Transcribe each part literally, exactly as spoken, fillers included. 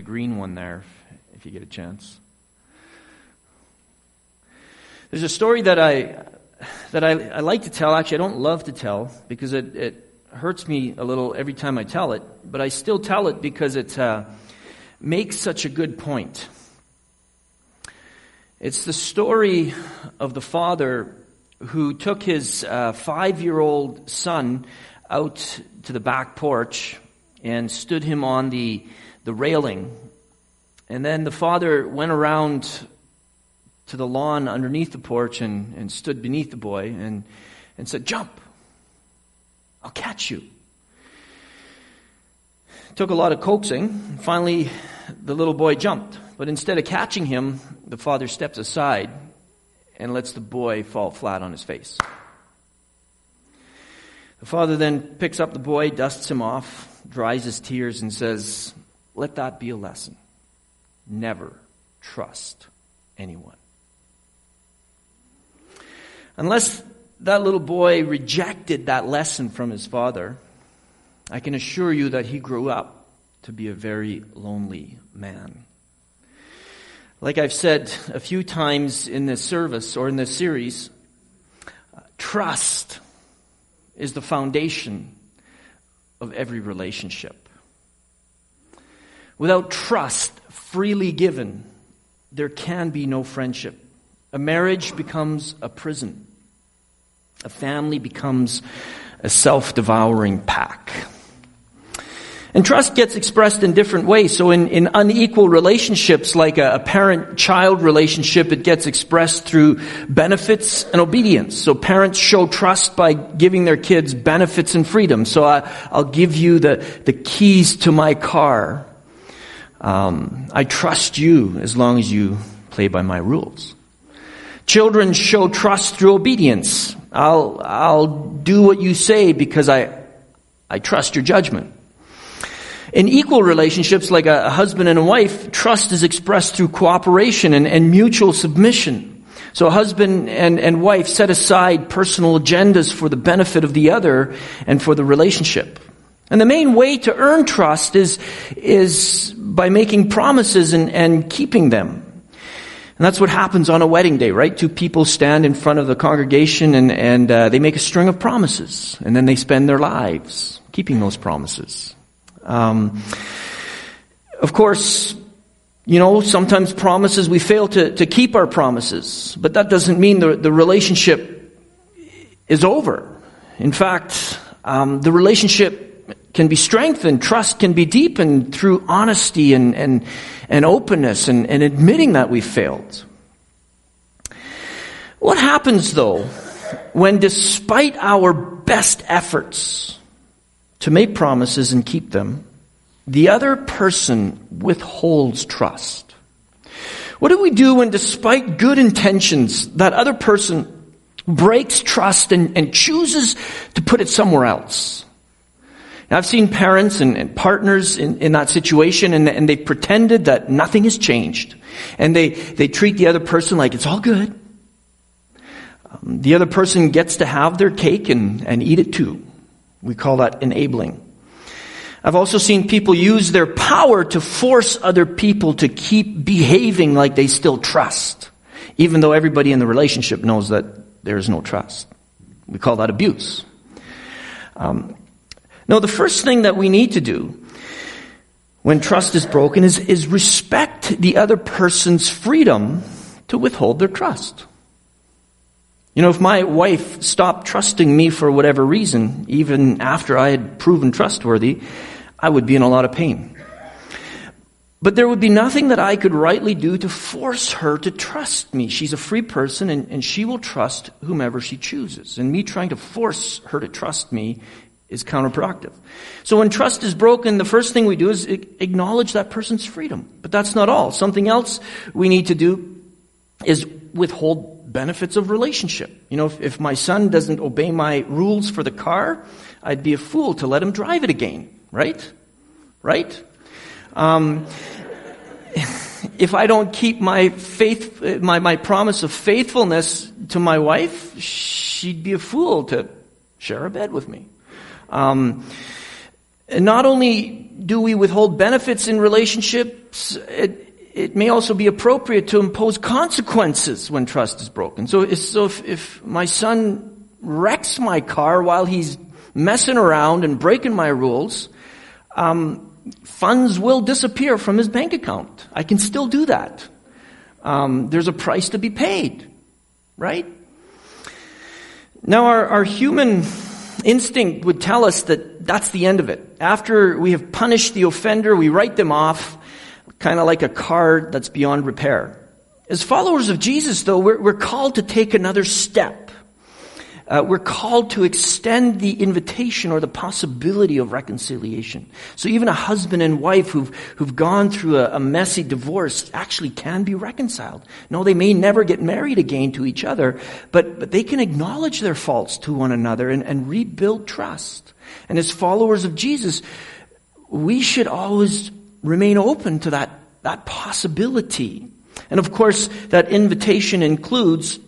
green one there, if you get a chance. There's a story that I that I, I like to tell. Actually, I don't love to tell because it, it hurts me a little every time I tell it. But I still tell it because it uh, makes such a good point. It's the story of the father who took his uh, five-year-old son out to the back porch and stood him on the the railing. And then the father went around to the lawn underneath the porch and, and stood beneath the boy and, and said, "Jump, I'll catch you." It took a lot of coaxing. Finally, the little boy jumped. But instead of catching him, the father steps aside and lets the boy fall flat on his face. The father then picks up the boy, dusts him off, dries his tears, and says, "Let that be a lesson. Never trust anyone." Unless that little boy rejected that lesson from his father, I can assure you that he grew up to be a very lonely man. Like I've said a few times in this service or in this series, trust is the foundation of every relationship. Without trust freely given, there can be no friendship. A marriage becomes a prison. A family becomes a self-devouring pack. And trust gets expressed in different ways. So in, in unequal relationships, like a, a parent-child relationship, it gets expressed through benefits and obedience. So parents show trust by giving their kids benefits and freedom. So I, I'll give you the, the keys to my car. Um, I trust you as long as you play by my rules. Children show trust through obedience. I'll, I'll do what you say because I, I trust your judgment. In equal relationships, like a husband and a wife, trust is expressed through cooperation and, and mutual submission. So a husband and, and wife set aside personal agendas for the benefit of the other and for the relationship. And the main way to earn trust is, is by making promises and, and keeping them. And that's what happens on a wedding day, right? Two people stand in front of the congregation and, and uh, they make a string of promises. And then they spend their lives keeping those promises. Um, of course, you know, sometimes promises, we fail to, to keep our promises. But that doesn't mean the, the relationship is over. In fact, um, the relationship can be strengthened, trust can be deepened through honesty and, and, and openness and, and admitting that we failed. What happens, though, when despite our best efforts to make promises and keep them, the other person withholds trust? What do we do when despite good intentions, that other person breaks trust and, and chooses to put it somewhere else? Now, I've seen parents and, and partners in, in that situation, and, and they've pretended that nothing has changed. And they, they treat the other person like it's all good. Um, the other person gets to have their cake and, and eat it too. We call that enabling. I've also seen people use their power to force other people to keep behaving like they still trust, even though everybody in the relationship knows that there is no trust. We call that abuse. Um, No, the first thing that we need to do when trust is broken is, is respect the other person's freedom to withhold their trust. You know, if my wife stopped trusting me for whatever reason, even after I had proven trustworthy, I would be in a lot of pain. But there would be nothing that I could rightly do to force her to trust me. She's a free person, and, and she will trust whomever she chooses. And me trying to force her to trust me is counterproductive. So when trust is broken, the first thing we do is acknowledge that person's freedom. But that's not all. Something else we need to do is withhold benefits of relationship. You know, if, if my son doesn't obey my rules for the car, I'd be a fool to let him drive it again. Right? Right? Um, if I don't keep my faith, my, my promise of faithfulness to my wife, she'd be a fool to share a bed with me. Um, and not only do we withhold benefits in relationships, it, it may also be appropriate to impose consequences when trust is broken. So, so if, if my son wrecks my car while he's messing around and breaking my rules, um, funds will disappear from his bank account. I can still do that. Um, there's a price to be paid, right? Now, our, our human instinct would tell us that that's the end of it. After we have punished the offender, we write them off, kind of like a car that's beyond repair. As followers of Jesus, though, we're, we're called to take another step. Uh, we're called to extend the invitation or the possibility of reconciliation. So even a husband and wife who've, who've gone through a, a messy divorce actually can be reconciled. No, they may never get married again to each other, but, but they can acknowledge their faults to one another and, and rebuild trust. And as followers of Jesus, we should always remain open to that, that possibility. And of course, that invitation includes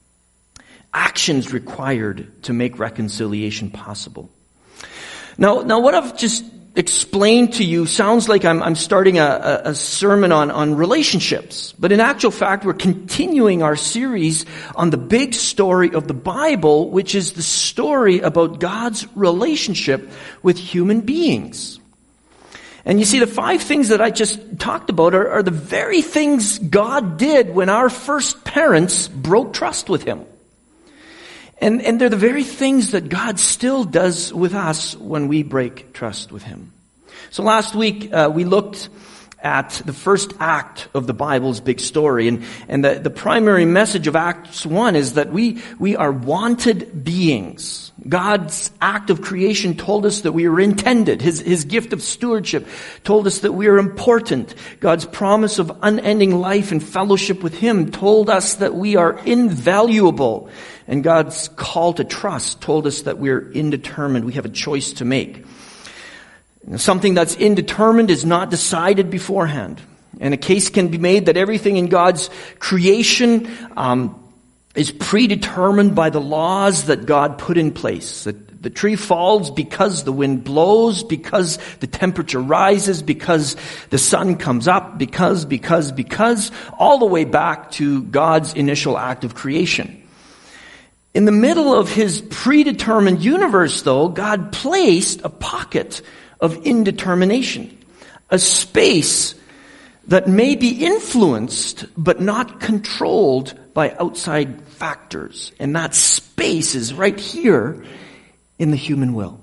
actions required to make reconciliation possible. Now, now what I've just explained to you sounds like I'm, I'm starting a, a sermon on, on relationships. But in actual fact, we're continuing our series on the big story of the Bible, which is the story about God's relationship with human beings. And you see, the five things that I just talked about are, are the very things God did when our first parents broke trust with Him. And, and they're the very things that God still does with us when we break trust with Him. So last week, uh, we looked at the first act of the Bible's big story. And, and the, the primary message of Acts one is that we, we are wanted beings. God's act of creation told us that we were intended. His, his gift of stewardship told us that we are important. God's promise of unending life and fellowship with Him told us that we are invaluable. And God's call to trust told us that we're indeterminate. We have a choice to make. Something that's indeterminate is not decided beforehand. And a case can be made that everything in God's creation um, is predetermined by the laws that God put in place. That the tree falls because the wind blows, because the temperature rises, because the sun comes up, because, because, because, all the way back to God's initial act of creation. In the middle of His predetermined universe, though, God placed a pocket of indetermination, a space that may be influenced but not controlled by outside factors. And that space is right here in the human will.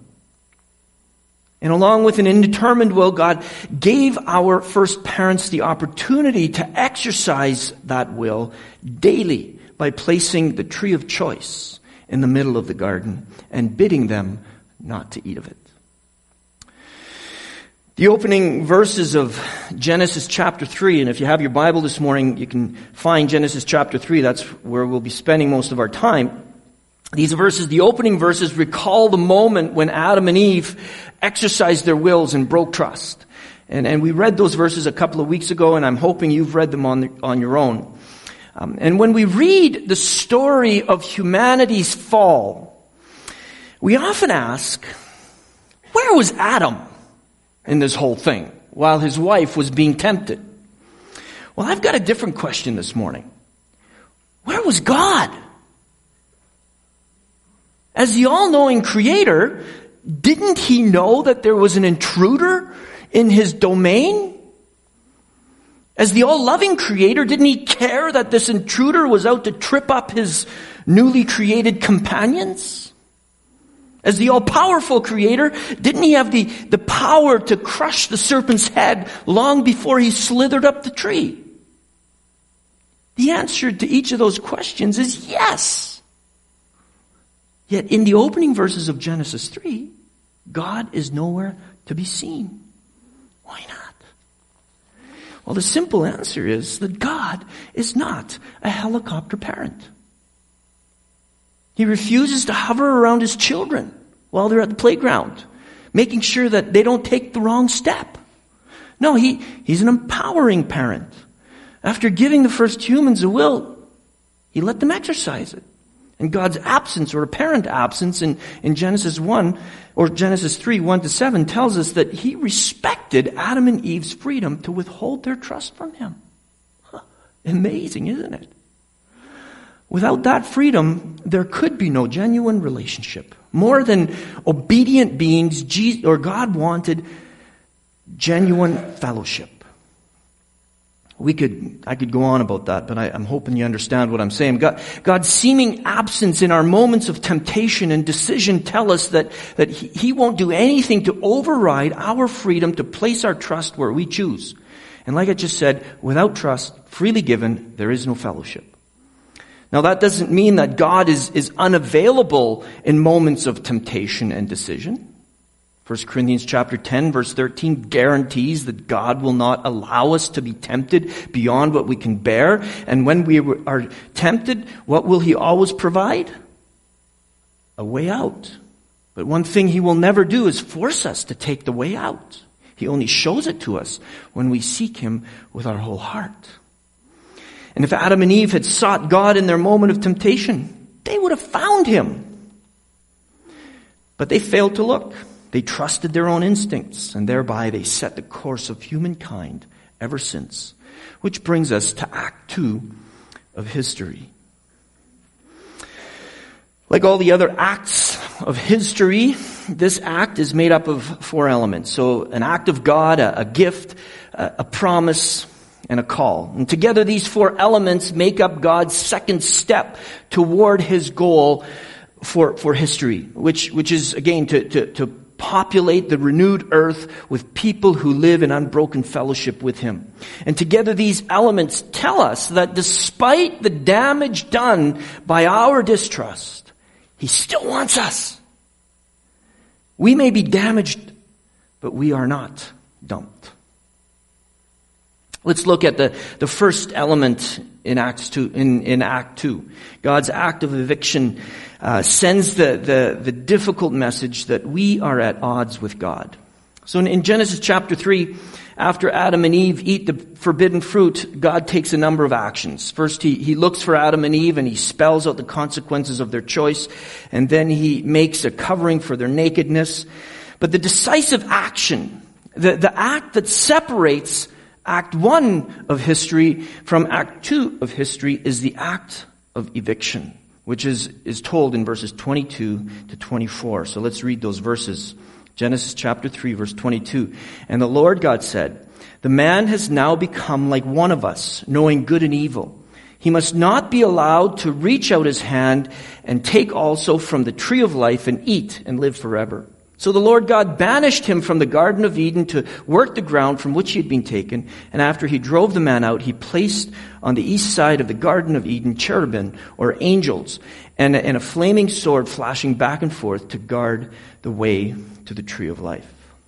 And along with an indetermined will, God gave our first parents the opportunity to exercise that will daily by placing the tree of choice in the middle of the garden and bidding them not to eat of it. The opening verses of Genesis chapter three, and if you have your Bible this morning, you can find Genesis chapter three. That's where we'll be spending most of our time. These verses, the opening verses, recall the moment when Adam and Eve exercised their wills and broke trust. And, and we read those verses a couple of weeks ago, and I'm hoping you've read them on, the, on your own. Um, and when we read the story of humanity's fall, we often ask, where was Adam in this whole thing while his wife was being tempted? Well, I've got a different question this morning. Where was God? As the all-knowing creator, didn't He know that there was an intruder in His domain? As the all-loving creator, didn't He care that this intruder was out to trip up His newly created companions? As the all-powerful creator, didn't He have the, the power to crush the serpent's head long before he slithered up the tree? The answer to each of those questions is yes. Yet in the opening verses of Genesis three, God is nowhere to be seen. Why not? Well, the simple answer is that God is not a helicopter parent. He refuses to hover around His children while they're at the playground, making sure that they don't take the wrong step. No, he, He's an empowering parent. After giving the first humans a will, He let them exercise it. And God's absence, or apparent absence, in, in Genesis one, or Genesis three, one to seven, tells us that he respected Adam and Eve's freedom to withhold their trust from him. Huh. Amazing, isn't it? Without that freedom, there could be no genuine relationship. More than obedient beings, Jesus, or God wanted genuine fellowship. We could, I could go on about that, but I, I'm hoping you understand what I'm saying. God, God's seeming absence in our moments of temptation and decision tell us that, that he, he won't do anything to override our freedom to place our trust where we choose. And like I just said, without trust, freely given, there is no fellowship. Now that doesn't mean that God is, is unavailable in moments of temptation and decision. First Corinthians chapter ten, verse thirteen guarantees that God will not allow us to be tempted beyond what we can bear. And when we are tempted, what will he always provide? A way out. But one thing he will never do is force us to take the way out. He only shows it to us when we seek him with our whole heart. And if Adam and Eve had sought God in their moment of temptation, they would have found him. But they failed to look. They trusted their own instincts, and thereby they set the course of humankind ever since. Which brings us to Act two of history. Like all the other acts of history, this act is made up of four elements. So an act of God, a, a gift, a, a promise, and a call. And together these four elements make up God's second step toward his goal for, for history, which, which is, again, to, to, to populate the renewed earth with people who live in unbroken fellowship with him. And together these elements tell us that despite the damage done by our distrust, he still wants us. We may be damaged, but we are not dumped. Let's look at the, the first element in Acts two, in, in Act two. God's act of eviction uh, sends the, the, the difficult message that we are at odds with God. So in, in Genesis chapter three, after Adam and Eve eat the forbidden fruit, God takes a number of actions. First, he, he looks for Adam and Eve and he spells out the consequences of their choice. And then he makes a covering for their nakedness. But the decisive action, the, the act that separates Act one of history from Act two of history is the act of eviction, which is, is told in verses twenty-two to twenty-four. So let's read those verses. Genesis chapter three, verse twenty-two. And the Lord God said, "The man has now become like one of us, knowing good and evil. He must not be allowed to reach out his hand and take also from the tree of life and eat and live forever." So the Lord God banished him from the Garden of Eden to work the ground from which he had been taken. And after he drove the man out, he placed on the east side of the Garden of Eden cherubim, or angels, and a, and a flaming sword flashing back and forth to guard the way to the tree of life.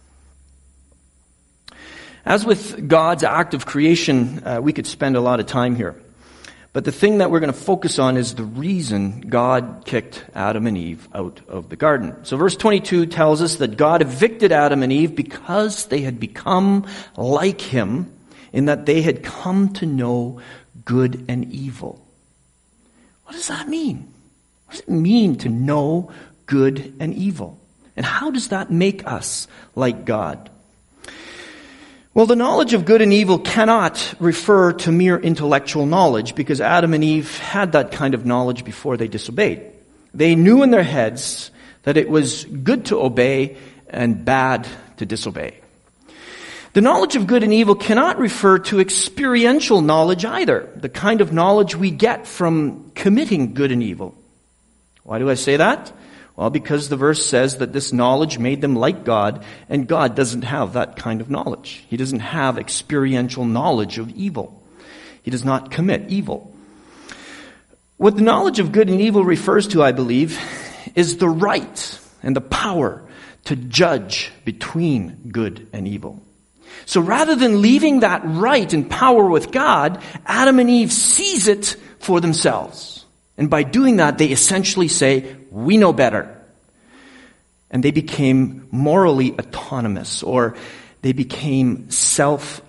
As with God's act of creation, uh, we could spend a lot of time here. But the thing that we're going to focus on is the reason God kicked Adam and Eve out of the garden. So verse twenty-two tells us that God evicted Adam and Eve because they had become like him in that they had come to know good and evil. What does that mean? What does it mean to know good and evil? And how does that make us like God? Well, the knowledge of good and evil cannot refer to mere intellectual knowledge because Adam and Eve had that kind of knowledge before they disobeyed. They knew in their heads that it was good to obey and bad to disobey. The knowledge of good and evil cannot refer to experiential knowledge either, the kind of knowledge we get from committing good and evil. Why do I say that? Well, because the verse says that this knowledge made them like God, and God doesn't have that kind of knowledge. He doesn't have experiential knowledge of evil. He does not commit evil. What the knowledge of good and evil refers to, I believe, is the right and the power to judge between good and evil. So rather than leaving that right and power with God, Adam and Eve seize it for themselves. And by doing that, they essentially say, we know better. And they became morally autonomous, or they became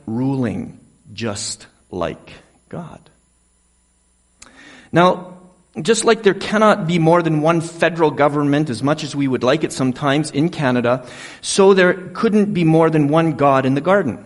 self-ruling, just like God. Now, just like there cannot be more than one federal government, as much as we would like it sometimes in Canada, so there couldn't be more than one God in the garden.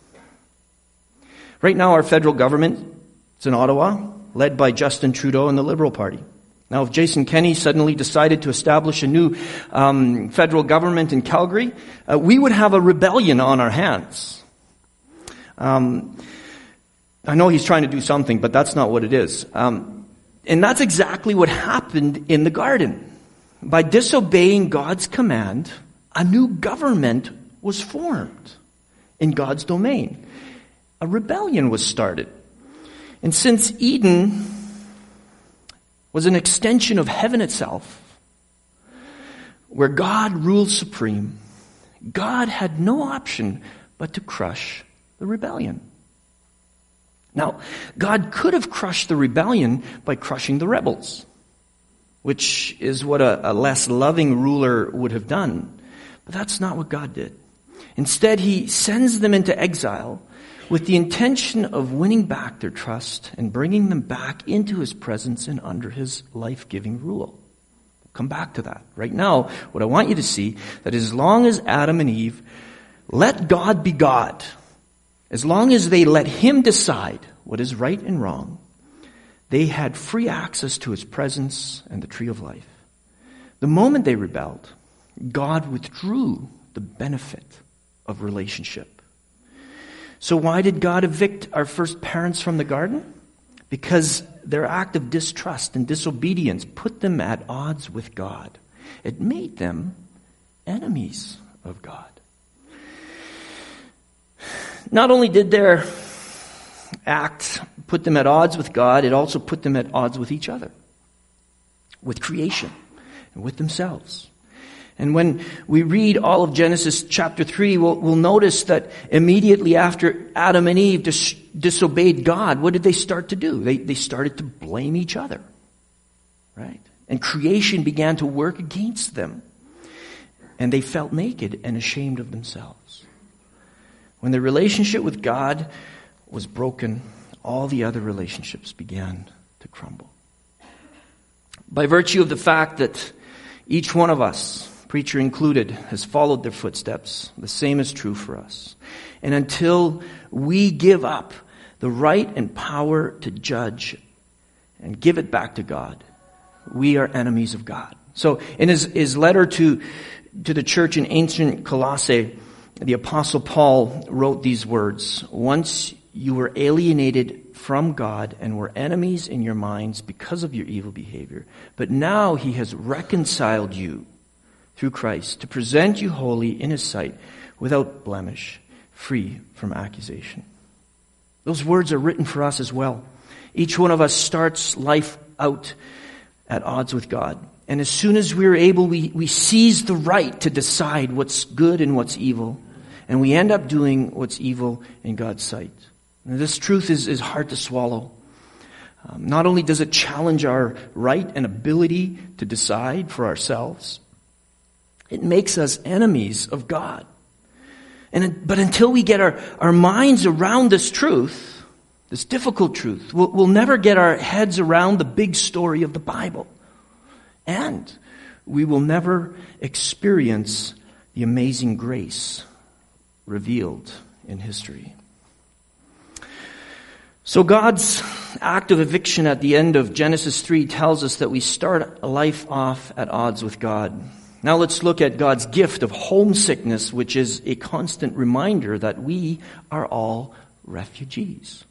Right now, our federal government is in Ottawa, led by Justin Trudeau and the Liberal Party. Now, if Jason Kenney suddenly decided to establish a new um, federal government in Calgary, uh, we would have a rebellion on our hands. Um, I know he's trying to do something, but that's not what it is. Um, and that's exactly what happened in the garden. By disobeying God's command, a new government was formed in God's domain. A rebellion was started. And since Eden was an extension of heaven itself, where God ruled supreme, God had no option but to crush the rebellion. Now, God could have crushed the rebellion by crushing the rebels, which is what a, a less loving ruler would have done. But that's not what God did. Instead, he sends them into exile with the intention of winning back their trust and bringing them back into his presence and under his life-giving rule. We'll come back to that. Right now, what I want you to see, that as long as Adam and Eve let God be God, as long as they let him decide what is right and wrong, they had free access to his presence and the tree of life. The moment they rebelled, God withdrew the benefit of relationship. So why did God evict our first parents from the garden? Because their act of distrust and disobedience put them at odds with God. It made them enemies of God. Not only did their act put them at odds with God, it also put them at odds with each other, with creation, and with themselves. And when we read all of Genesis chapter three, we'll, we'll notice that immediately after Adam and Eve dis- disobeyed God, what did they start to do? They, they started to blame each other, right? And creation began to work against them. And they felt naked and ashamed of themselves. When the relationship with God was broken, all the other relationships began to crumble. By virtue of the fact that each one of us, preacher included, has followed their footsteps, the same is true for us. And until we give up the right and power to judge and give it back to God, we are enemies of God. So in his, his letter to, to the church in ancient Colossae, the Apostle Paul wrote these words: "Once you were alienated from God and were enemies in your minds because of your evil behavior, but now he has reconciled you through Christ to present you holy in his sight, without blemish, free from accusation." Those words are written for us as well. Each one of us starts life out at odds with God. And as soon as we're able, we, we seize the right to decide what's good and what's evil. And we end up doing what's evil in God's sight. And this truth is, is hard to swallow. Um, not only does it challenge our right and ability to decide for ourselves, it makes us enemies of God. And but until we get our, our minds around this truth, this difficult truth, we'll, we'll never get our heads around the big story of the Bible. And we will never experience the amazing grace revealed in history. So God's act of eviction at the end of Genesis three tells us that we start life off at odds with God. Now let's look at God's gift of homesickness, which is a constant reminder that we are all refugees.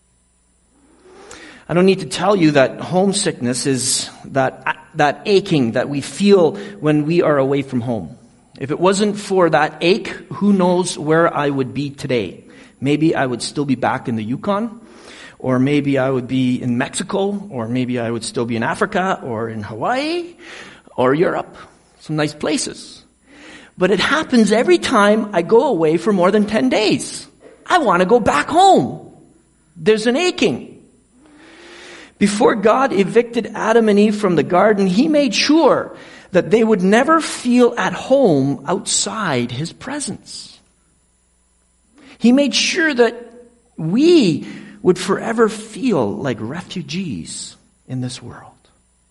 I don't need to tell you that homesickness is that, that aching that we feel when we are away from home. If it wasn't for that ache, who knows where I would be today? Maybe I would still be back in the Yukon, or maybe I would be in Mexico, or maybe I would still be in Africa, or in Hawaii, or Europe. Some nice places. But it happens every time I go away for more than ten days. I want to go back home. There's an aching. Before God evicted Adam and Eve from the garden, he made sure that they would never feel at home outside his presence. He made sure that we would forever feel like refugees in this world.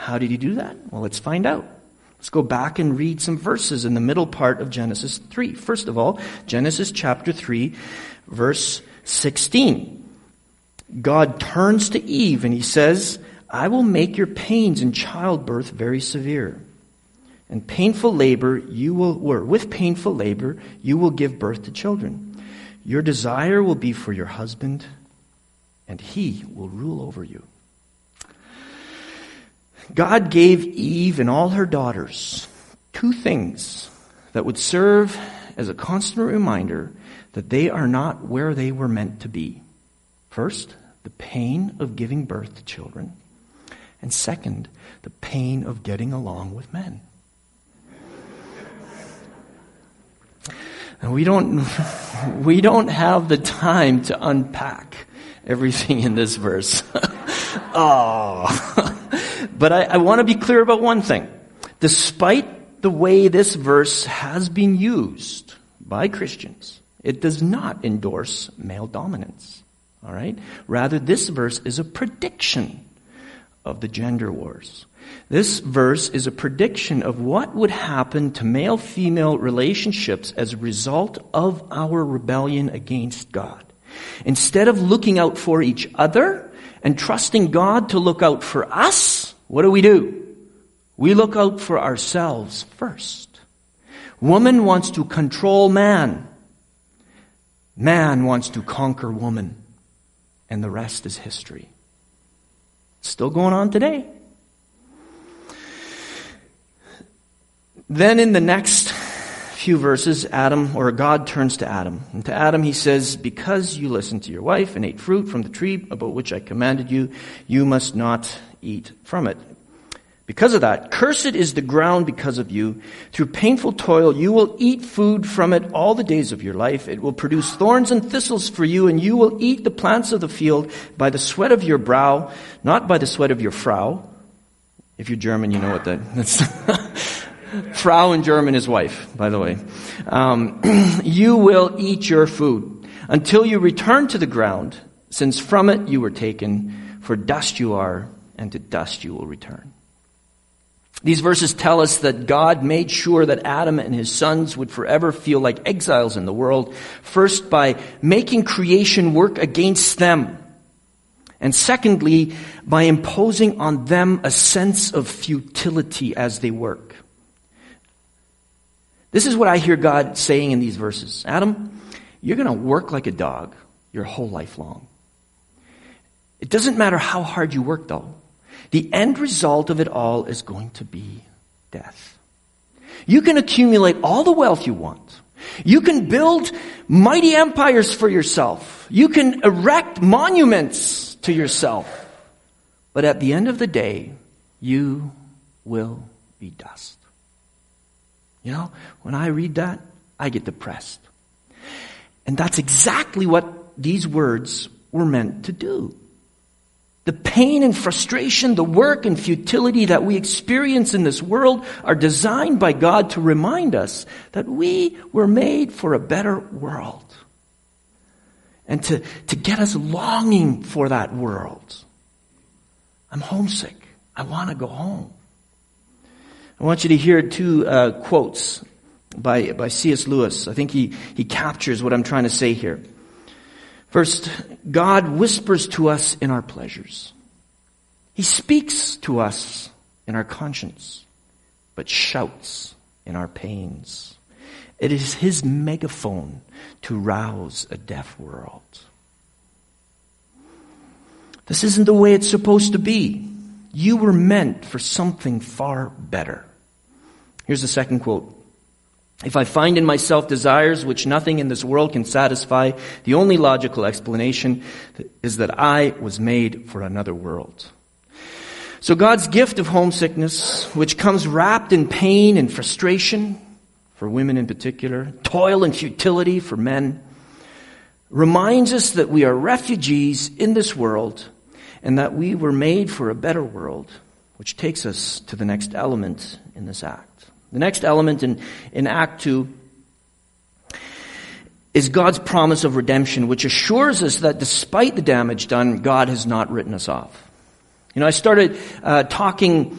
How did he do that? Well, let's find out. Let's go back and read some verses in the middle part of Genesis three. First of all, Genesis chapter three, verse sixteen. God turns to Eve and he says, I will make your pains in childbirth very severe. And painful labor you will, or with painful labor, you will give birth to children. Your desire will be for your husband, and he will rule over you. God gave Eve and all her daughters two things that would serve as a constant reminder that they are not where they were meant to be. First, the pain of giving birth to children. And second, the pain of getting along with men. And we don't, we don't have the time to unpack everything in this verse. Oh. But I, I want to be clear about one thing. Despite the way this verse has been used by Christians, it does not endorse male dominance. All right? Rather, this verse is a prediction of the gender wars. This verse is a prediction of what would happen to male-female relationships as a result of our rebellion against God. Instead of looking out for each other and trusting God to look out for us, what do we do? We look out for ourselves first. Woman wants to control man. Man wants to conquer woman. And the rest is history. It's still going on today. Then in the next few verses, Adam, or God turns to Adam. And to Adam he says, because you listened to your wife and ate fruit from the tree about which I commanded you, you must not eat from it. Because of that, cursed is the ground because of you. Through painful toil, you will eat food from it all the days of your life. It will produce thorns and thistles for you, and you will eat the plants of the field by the sweat of your brow, not by the sweat of your Frau. If you're German, you know what that that's. Frau in German is wife, by the way. Um, you will eat your food until you return to the ground, since from it you were taken, for dust you are, and to dust you will return. These verses tell us that God made sure that Adam and his sons would forever feel like exiles in the world, first by making creation work against them, and secondly, by imposing on them a sense of futility as they work. This is what I hear God saying in these verses. Adam, you're going to work like a dog your whole life long. It doesn't matter how hard you work, though. The end result of it all is going to be death. You can accumulate all the wealth you want. You can build mighty empires for yourself. You can erect monuments to yourself. But at the end of the day, you will be dust. You know, when I read that, I get depressed. And that's exactly what these words were meant to do. The pain and frustration, the work and futility that we experience in this world are designed by God to remind us that we were made for a better world. And to, to get us longing for that world. I'm homesick. I want to go home. I want you to hear two uh, quotes by, by C S Lewis. I think he, he captures what I'm trying to say here. First, God whispers to us in our pleasures. He speaks to us in our conscience, but shouts in our pains. It is his megaphone to rouse a deaf world. This isn't the way it's supposed to be. You were meant for something far better. Here's the second quote. If I find in myself desires which nothing in this world can satisfy, the only logical explanation is that I was made for another world. So God's gift of homesickness, which comes wrapped in pain and frustration, for women in particular, toil and futility for men, reminds us that we are refugees in this world and that we were made for a better world, which takes us to the next element in this act. The next element in, in Act two is God's promise of redemption, which assures us that despite the damage done, God has not written us off. You know, I started uh, talking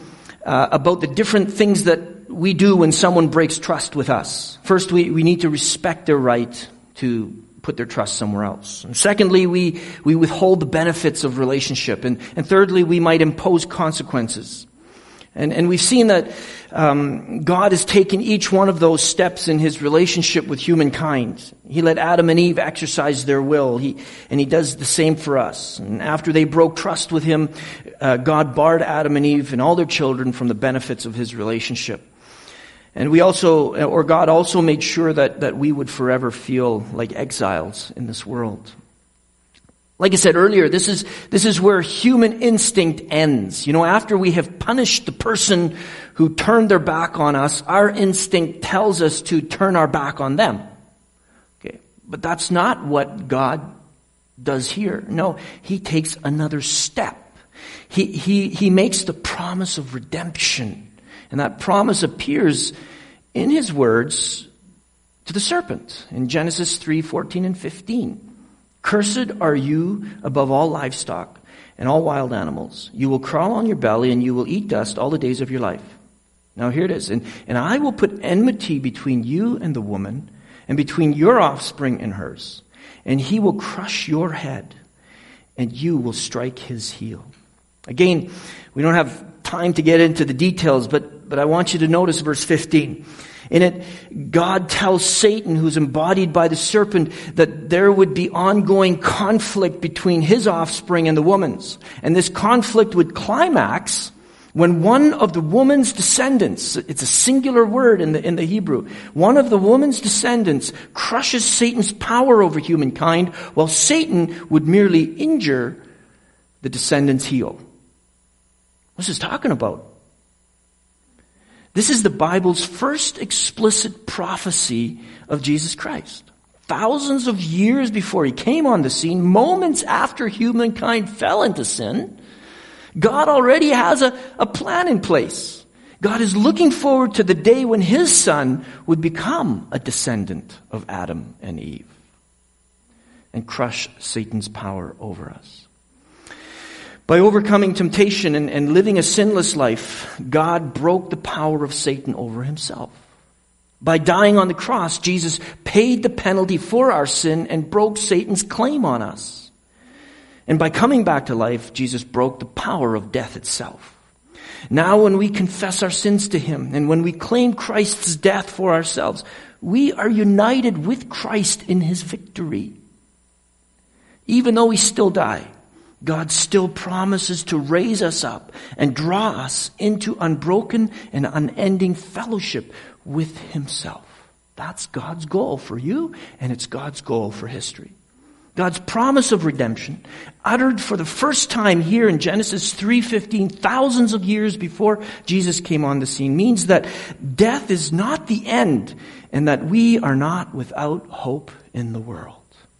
uh, about the different things that we do when someone breaks trust with us. First, we, we need to respect their right to put their trust somewhere else. And secondly, we, we withhold the benefits of relationship. And, and thirdly, we might impose consequences. And, and we've seen that um, God has taken each one of those steps in his relationship with humankind. He let Adam and Eve exercise their will, he, and he does the same for us. And after they broke trust with him, uh, God barred Adam and Eve and all their children from the benefits of his relationship. And we also, or God also made sure that, that we would forever feel like exiles in this world. Like I said earlier, this is, this is where human instinct ends. You know, after we have punished the person who turned their back on us, our instinct tells us to turn our back on them. Okay. But that's not what God does here. No, he takes another step. He, he, he makes the promise of redemption. And that promise appears in his words to the serpent in Genesis three, fourteen and fifteen. Cursed are you above all livestock and all wild animals. You will crawl on your belly and you will eat dust all the days of your life. Now here it is. And, and I will put enmity between you and the woman and between your offspring and hers. And he will crush your head and you will strike his heel. Again, we don't have time to get into the details, but, but I want you to notice verse fifteen. In it, God tells Satan, who's embodied by the serpent, that there would be ongoing conflict between his offspring and the woman's. And this conflict would climax when one of the woman's descendants, it's a singular word in the, in the Hebrew, one of the woman's descendants crushes Satan's power over humankind, while Satan would merely injure the descendant's heel. What's this talking about? This is the Bible's first explicit prophecy of Jesus Christ. Thousands of years before he came on the scene, moments after humankind fell into sin, God already has a, a plan in place. God is looking forward to the day when his son would become a descendant of Adam and Eve and crush Satan's power over us. By overcoming temptation and, and living a sinless life, God broke the power of Satan over himself. By dying on the cross, Jesus paid the penalty for our sin and broke Satan's claim on us. And by coming back to life, Jesus broke the power of death itself. Now when we confess our sins to him and when we claim Christ's death for ourselves, we are united with Christ in his victory. Even though we still die, God still promises to raise us up and draw us into unbroken and unending fellowship with himself. That's God's goal for you, and it's God's goal for history. God's promise of redemption, uttered for the first time here in Genesis three fifteen, thousands of years before Jesus came on the scene, means that death is not the end and that we are not without hope in the world.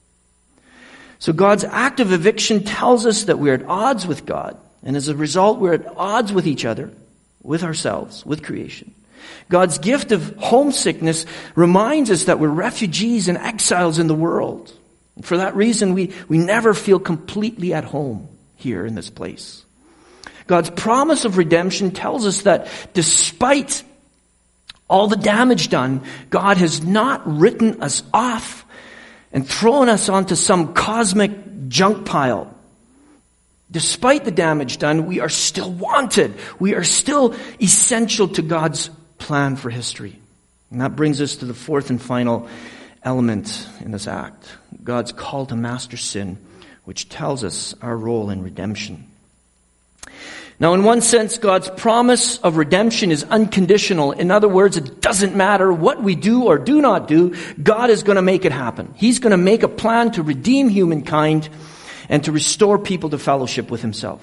So God's act of eviction tells us that we're at odds with God, and as a result, we're at odds with each other, with ourselves, with creation. God's gift of homesickness reminds us that we're refugees and exiles in the world. And for that reason, we, we never feel completely at home here in this place. God's promise of redemption tells us that despite all the damage done, God has not written us off and thrown us onto some cosmic junk pile. Despite the damage done, we are still wanted. We are still essential to God's plan for history. And that brings us to the fourth and final element in this act, God's call to master sin, which tells us our role in redemption. Now, in one sense, God's promise of redemption is unconditional. In other words, it doesn't matter what we do or do not do, God is going to make it happen. He's going to make a plan to redeem humankind and to restore people to fellowship with himself.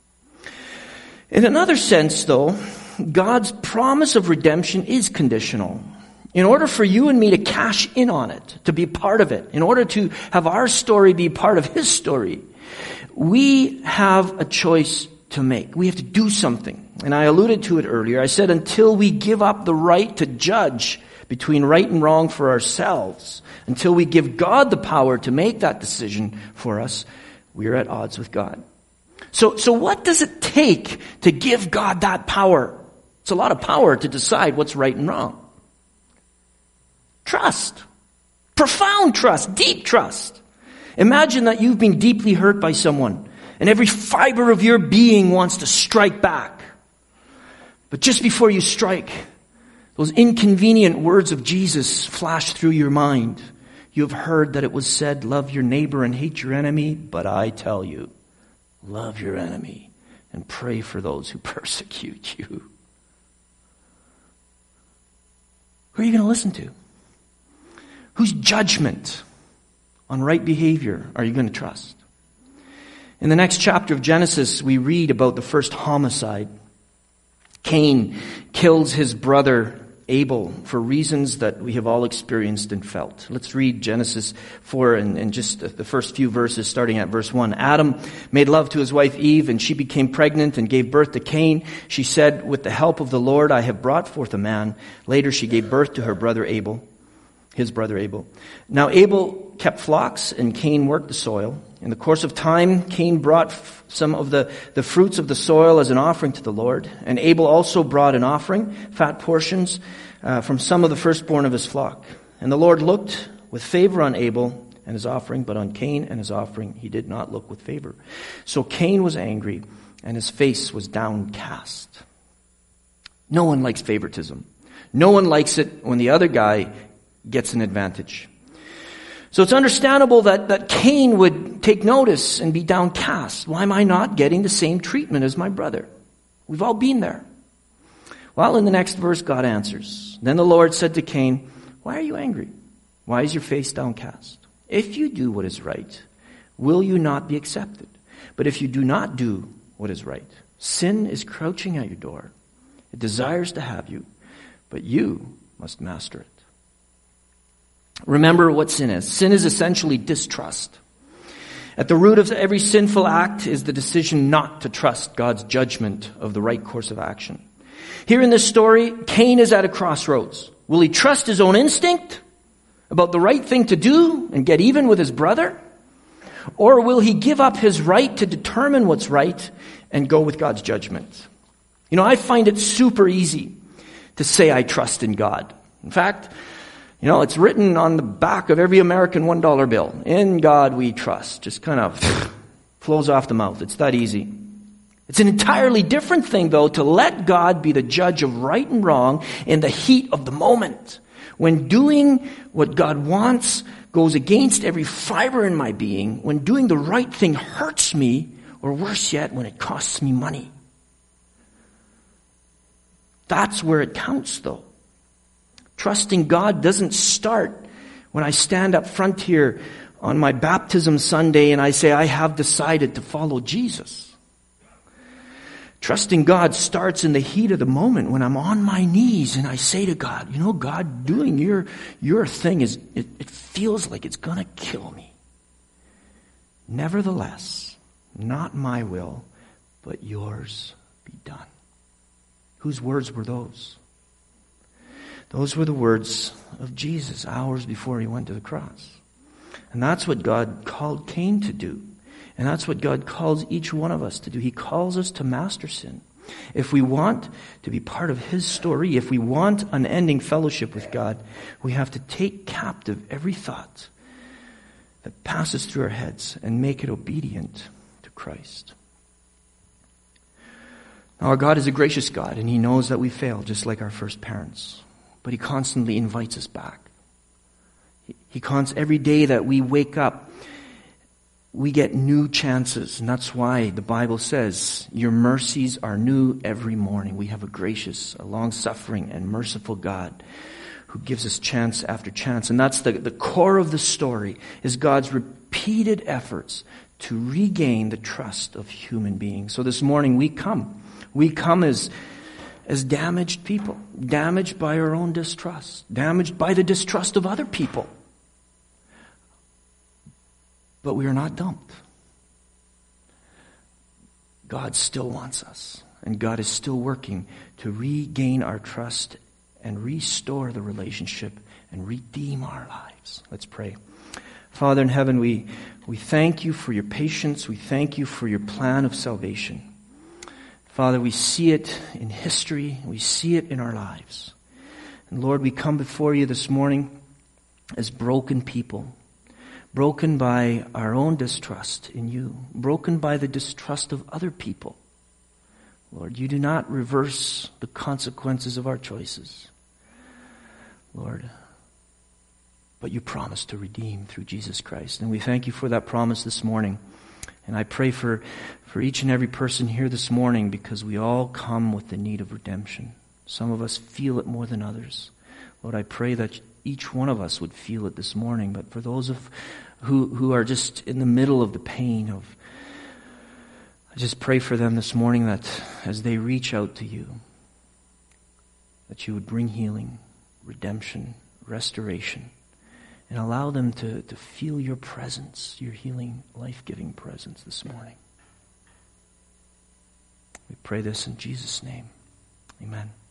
In another sense, though, God's promise of redemption is conditional. In order for you and me to cash in on it, to be part of it, in order to have our story be part of his story, we have a choice to make. We have to do something. And I alluded to it earlier. I said until we give up the right to judge between right and wrong for ourselves, until we give God the power to make that decision for us, we are at odds with God. So, so what does it take to give God that power? It's a lot of power to decide what's right and wrong. Trust. Profound trust. Deep trust. Imagine that you've been deeply hurt by someone, and every fiber of your being wants to strike back. But just before you strike, those inconvenient words of Jesus flash through your mind. You have heard that it was said, love your neighbor and hate your enemy. But I tell you, love your enemy and pray for those who persecute you. Who are you going to listen to? Whose judgment on right behavior are you going to trust? In the next chapter of Genesis, we read about the first homicide. Cain kills his brother Abel for reasons that we have all experienced and felt. Let's read Genesis four and, and just the first few verses starting at verse one. Adam made love to his wife Eve, and she became pregnant and gave birth to Cain. She said, with the help of the Lord, I have brought forth a man. Later she gave birth to her brother Abel, his brother Abel. Now Abel kept flocks and Cain worked the soil. In the course of time, Cain brought f- some of the, the fruits of the soil as an offering to the Lord. And Abel also brought an offering, fat portions, uh, from some of the firstborn of his flock. And the Lord looked with favor on Abel and his offering, but on Cain and his offering he did not look with favor. So Cain was angry, and his face was downcast. No one likes favoritism. No one likes it when the other guy gets an advantage. So it's understandable that, that Cain would take notice and be downcast. Why am I not getting the same treatment as my brother? We've all been there. Well, in the next verse, God answers. Then the Lord said to Cain, why are you angry? Why is your face downcast? If you do what is right, will you not be accepted? But if you do not do what is right, sin is crouching at your door. It desires to have you, but you must master it. Remember what sin is. Sin is essentially distrust. At the root of every sinful act is the decision not to trust God's judgment of the right course of action. Here in this story, Cain is at a crossroads. Will he trust his own instinct about the right thing to do and get even with his brother? Or will he give up his right to determine what's right and go with God's judgment? You know, I find it super easy to say I trust in God. In fact, you know, it's written on the back of every American one dollar bill. In God we trust. Just kind of flows off the mouth. It's that easy. It's an entirely different thing, though, to let God be the judge of right and wrong in the heat of the moment. When doing what God wants goes against every fiber in my being, when doing the right thing hurts me, or worse yet, when it costs me money. That's where it counts, though. Trusting God doesn't start when I stand up front here on my baptism Sunday and I say, I have decided to follow Jesus. Trusting God starts in the heat of the moment when I'm on my knees and I say to God, you know, God, doing your, your thing is, it, it feels like it's going to kill me. Nevertheless, not my will, but yours be done. Whose words were those? Those were the words of Jesus hours before he went to the cross. And that's what God called Cain to do. And that's what God calls each one of us to do. He calls us to master sin. If we want to be part of his story, if we want unending fellowship with God, we have to take captive every thought that passes through our heads and make it obedient to Christ. Now, our God is a gracious God, and he knows that we fail just like our first parents. But he constantly invites us back. He const- every day that we wake up, we get new chances. And that's why the Bible says, your mercies are new every morning. We have a gracious, a long-suffering, and merciful God who gives us chance after chance. And that's the, the core of the story, is God's repeated efforts to regain the trust of human beings. So this morning we come. We come as as damaged people, damaged by our own distrust, damaged by the distrust of other people. But we are not dumped. God still wants us, and God is still working to regain our trust and restore the relationship and redeem our lives. Let's pray. Father in heaven, we, we thank you for your patience. We thank you for your plan of salvation. Father, we see it in history. We see it in our lives. And Lord, we come before you this morning as broken people, broken by our own distrust in you, broken by the distrust of other people. Lord, you do not reverse the consequences of our choices, Lord, but you promise to redeem through Jesus Christ. And we thank you for that promise this morning. And I pray for, for each and every person here this morning, because we all come with the need of redemption. Some of us feel it more than others. Lord, I pray that each one of us would feel it this morning. But for those of who, who are just in the middle of the pain of, I just pray for them this morning that as they reach out to you, that you would bring healing, redemption, restoration, and allow them to, to feel your presence, your healing, life-giving presence this morning. We pray this in Jesus' name. Amen.